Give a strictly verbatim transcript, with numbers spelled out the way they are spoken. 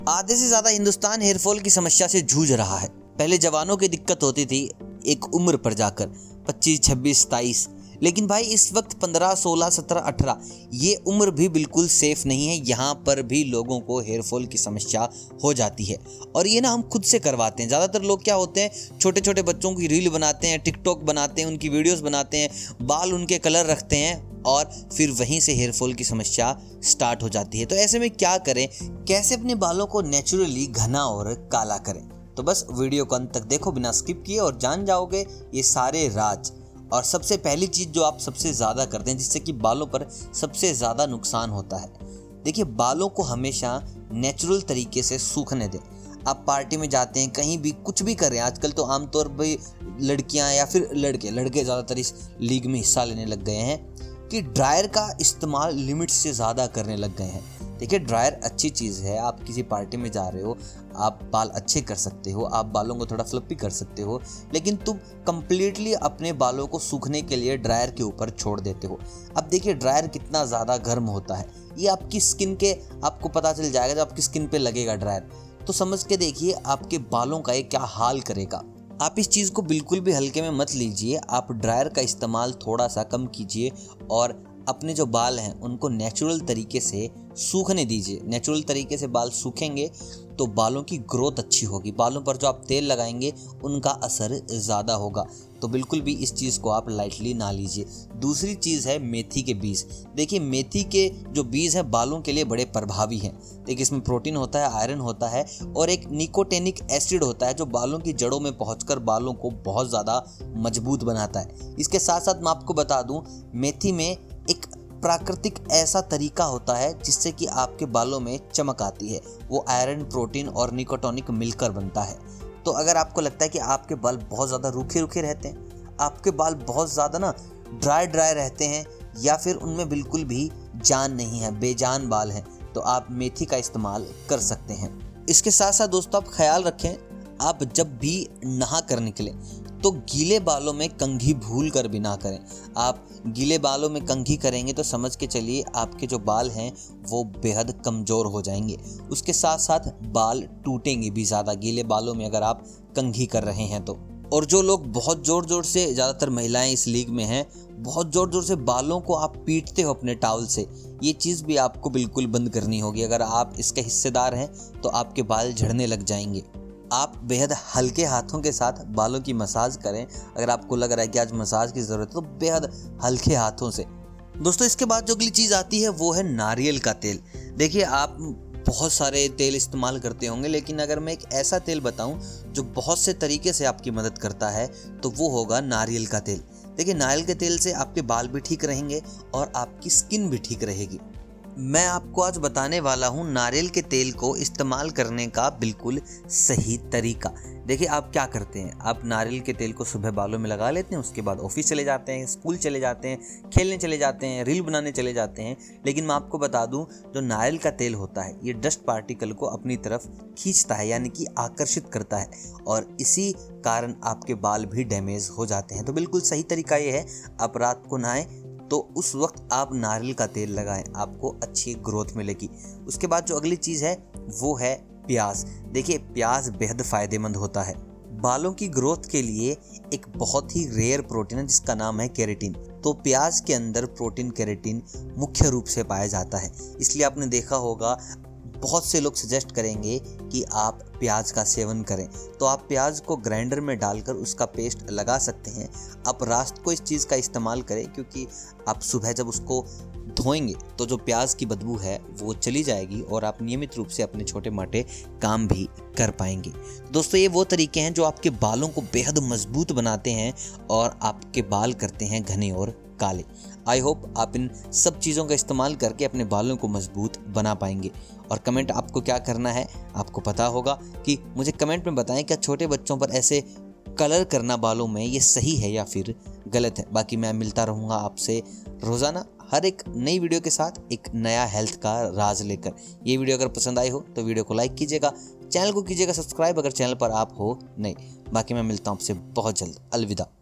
आधे से ज्यादा हिंदुस्तान हेयरफॉल की समस्या से जूझ रहा है। पहले जवानों की दिक्कत होती थी एक उम्र पर जाकर पच्चीस, छब्बीस, सताईस, लेकिन भाई इस वक्त पंद्रह, सोलह, सत्रह, अठारह ये उम्र भी बिल्कुल सेफ नहीं है। यहाँ पर भी लोगों को हेयरफॉल की समस्या हो जाती है और ये ना हम खुद से करवाते हैं। ज़्यादातर लोग क्या होते हैं, छोटे छोटे बच्चों की रील बनाते हैं, टिकटॉक बनाते हैं, उनकी वीडियोस बनाते हैं, बाल उनके कलर रखते हैं और फिर वहीं से हेयरफॉल की समस्या स्टार्ट हो जाती है। तो ऐसे में क्या करें, कैसे अपने बालों को नेचुरली घना और काला करें? तो बस वीडियो को अंत तक देखो बिना स्किप किए और जान जाओगे ये सारे राज। और सबसे पहली चीज़ जो आप सबसे ज़्यादा करते हैं जिससे कि बालों पर सबसे ज़्यादा नुकसान होता है, देखिए बालों को हमेशा नेचुरल तरीके से सूखने दें। आप पार्टी में जाते हैं, कहीं भी कुछ भी करें, आजकल तो आमतौर पर लड़कियां या फिर लड़के लड़के ज़्यादातर इस लीग में हिस्सा लेने लग गए हैं कि ड्रायर का इस्तेमाल लिमिट से ज़्यादा करने लग गए हैं। देखिए ड्रायर अच्छी चीज़ है, आप किसी पार्टी में जा रहे हो, आप बाल अच्छे कर सकते हो, आप बालों को थोड़ा फ्लपी कर सकते हो, लेकिन तुम कंप्लीटली अपने बालों को सूखने के लिए ड्रायर के ऊपर छोड़ देते हो। अब देखिए ड्रायर कितना ज़्यादा गर्म होता है, ये आपकी स्किन के आपको पता चल जाएगा जब आपकी स्किन पे लगेगा ड्रायर, तो समझ के देखिए आपके बालों का ये क्या हाल करेगा। आप इस चीज़ को बिल्कुल भी हल्के में मत लीजिए, आप ड्रायर का इस्तेमाल थोड़ा सा कम कीजिए और अपने जो बाल हैं उनको नेचुरल तरीके से सूखने दीजिए। नेचुरल तरीके से बाल सूखेंगे तो बालों की ग्रोथ अच्छी होगी, बालों पर जो आप तेल लगाएंगे उनका असर ज़्यादा होगा। तो बिल्कुल भी इस चीज़ को आप लाइटली ना लीजिए। दूसरी चीज़ है मेथी के बीज। देखिए मेथी के जो बीज हैं बालों के लिए बड़े प्रभावी हैं। देखिए इसमें प्रोटीन होता है, आयरन होता है और एक निकोटेनिक एसिड होता है जो बालों की जड़ों में पहुंचकर बालों को बहुत ज़्यादा मजबूत बनाता है। इसके साथ साथ मैं आपको बता दूं, मेथी में एक प्राकृतिक ऐसा तरीका होता है जिससे कि आपके बालों में चमक आती है। वो आयरन, प्रोटीन और निकोटोनिक मिलकर बनता है। तो अगर आपको लगता है कि आपके बाल बहुत ज़्यादा रूखे रूखे रहते हैं, आपके बाल बहुत ज़्यादा ना ड्राई ड्राई रहते हैं या फिर उनमें बिल्कुल भी जान नहीं है, बेजान बाल हैं, तो आप मेथी का इस्तेमाल कर सकते हैं। इसके साथ साथ दोस्तों आप ख्याल रखें, आप जब भी नहा कर निकलें तो गीले बालों में कंघी भूल कर भी ना करें। आप गीले बालों में कंघी करेंगे तो समझ के चलिए आपके जो बाल हैं वो बेहद कमज़ोर हो जाएंगे। उसके साथ साथ बाल टूटेंगे भी ज़्यादा गीले बालों में अगर आप कंघी कर रहे हैं तो। और जो लोग बहुत ज़ोर ज़ोर से, ज़्यादातर महिलाएं इस लीग में हैं, बहुत ज़ोर ज़ोर से बालों को आप पीटते हो अपने टावल से, ये चीज़ भी आपको बिल्कुल बंद करनी होगी। अगर आप इसके हिस्सेदार हैं तो आपके बाल झड़ने लग जाएंगे। आप बेहद हल्के हाथों के साथ बालों की मसाज करें। अगर आपको लग रहा है कि आज मसाज की ज़रूरत है तो बेहद हल्के हाथों से। दोस्तों इसके बाद जो अगली चीज़ आती है वो है नारियल का तेल। देखिए आप बहुत सारे तेल इस्तेमाल करते होंगे, लेकिन अगर मैं एक ऐसा तेल बताऊं जो बहुत से तरीके से आपकी मदद करता है तो वो होगा नारियल का तेल। देखिए नारियल के तेल से आपके बाल भी ठीक रहेंगे और आपकी स्किन भी ठीक रहेगी। मैं आपको आज बताने वाला हूँ नारियल के तेल को इस्तेमाल करने का बिल्कुल सही तरीका। देखिए आप क्या करते हैं, आप नारियल के तेल को सुबह बालों में लगा लेते हैं, उसके बाद ऑफिस चले जाते हैं, स्कूल चले जाते हैं, खेलने चले जाते हैं, रील बनाने चले जाते हैं। लेकिन मैं आपको बता दूं, जो नारियल का तेल होता है ये डस्ट पार्टिकल को अपनी तरफ खींचता है, यानी कि आकर्षित करता है, और इसी कारण आपके बाल भी डैमेज हो जाते हैं। तो बिल्कुल सही तरीका ये है, आप रात को नहाएं तो उस वक्त आप नारियल का तेल लगाएं, आपको अच्छी ग्रोथ मिलेगी। उसके बाद जो अगली चीज़ है वो है प्याज। देखिए प्याज बेहद फ़ायदेमंद होता है बालों की ग्रोथ के लिए। एक बहुत ही रेयर प्रोटीन है जिसका नाम है केराटिन। तो प्याज के अंदर प्रोटीन केराटिन मुख्य रूप से पाया जाता है, इसलिए आपने देखा होगा बहुत से लोग सजेस्ट करेंगे कि आप प्याज का सेवन करें। तो आप प्याज को ग्राइंडर में डालकर उसका पेस्ट लगा सकते हैं। आप रात को इस चीज़ का इस्तेमाल करें, क्योंकि आप सुबह जब उसको धोएंगे तो जो प्याज की बदबू है वो चली जाएगी और आप नियमित रूप से अपने छोटे मोटे काम भी कर पाएंगे। दोस्तों ये वो तरीके हैं जो आपके बालों को बेहद मजबूत बनाते हैं और आपके बाल करते हैं घने और काले। आई होप आप इन सब चीज़ों का इस्तेमाल करके अपने बालों को मजबूत बना पाएंगे। और कमेंट आपको क्या करना है, आपको पता होगा कि मुझे कमेंट में बताएं क्या छोटे बच्चों पर ऐसे कलर करना बालों में ये सही है या फिर गलत है। बाकी मैं मिलता रहूँगा आपसे रोज़ाना हर एक नई वीडियो के साथ एक नया हेल्थ का राज लेकर। ये वीडियो अगर पसंद आई हो तो वीडियो को लाइक कीजिएगा, चैनल को कीजिएगा सब्सक्राइब अगर चैनल पर आप हो नहीं। बाकी मैं मिलता हूँ आपसे बहुत जल्द। अलविदा।